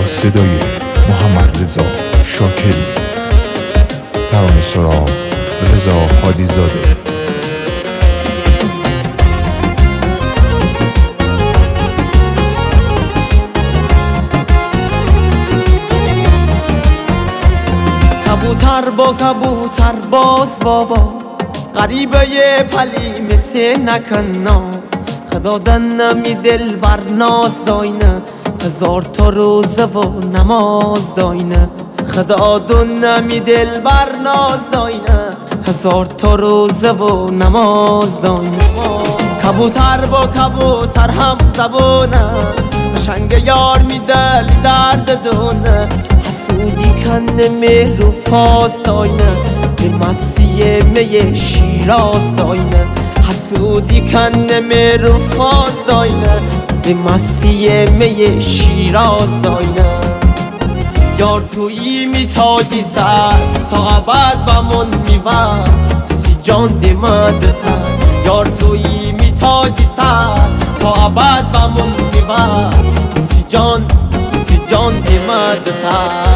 با صدای محمد رضا شاکری، ترانه سرا رضا هادی زاده. کبوتر با کبوتر باز بابا، غریبه یه پلی مثل نکن ناز، خدا دنمی دل بر ناز داینه، هزار تا روزه و نماز داینه، خدا دنمی دل بر ناز داینه، هزار تا روزه و نماز داینه. کبوتر با کبوتر هم زبونه، قشنگ یار میدلی درد دونه، حسودی کنه مهر و فاز داینه، به مسیح می شیراز داینه، حسودی کنه مهر و فاز داینه، به مسیح می شیراز داینه. یار تویی میتاجی سر تا ابد بمون میور، سی جان دیمدتر، یار تویی میتاجی سر تا ابد بمون میور، سی جان دیمدتر.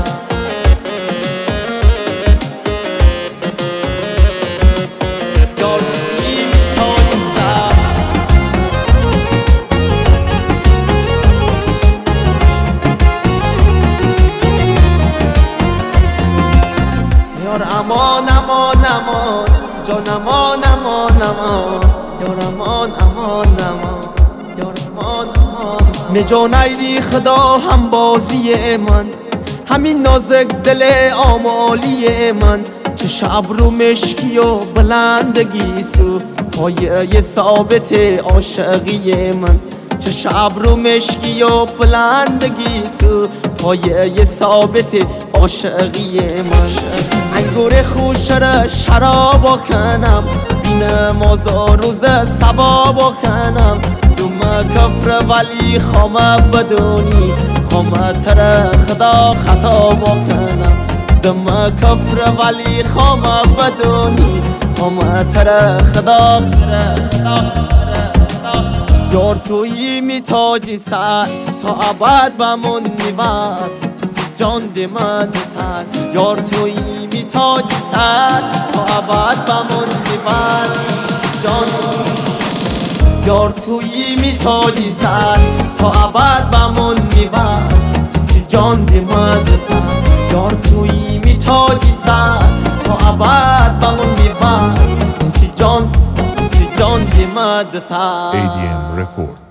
امان امان امان جان، امان امان امان یار، امان امان امان یار، امان امان. مجان ایدی خدا هم بازی من، همین نازک دل آمالی من، چه شب رو مشکی و بلندگی سو پایه ثابت عاشقی من، چه شب رو مشکی و بلندگی سو پایه ثابت عاشقی من. انگور خوشر شرابا کنم، بین مازا روز سبابا کنم، دوم کفر ولی خامه بدونی، خامه تر خدا خطا با کنم، دوم کفر ولی خامه بدونی، خامه تر خدا یار تویی میتاجی سر تا ابد بمون میور، جان دیمدتر، یار تویی میتاجی سر تا ابد بمون میور، یار تویی میتاجی سر تا ابد بمون میور، جان دیمدتر، یار تویی میتاجی سر تا ابد بمون میور، جان دیمدتر. ADM Record.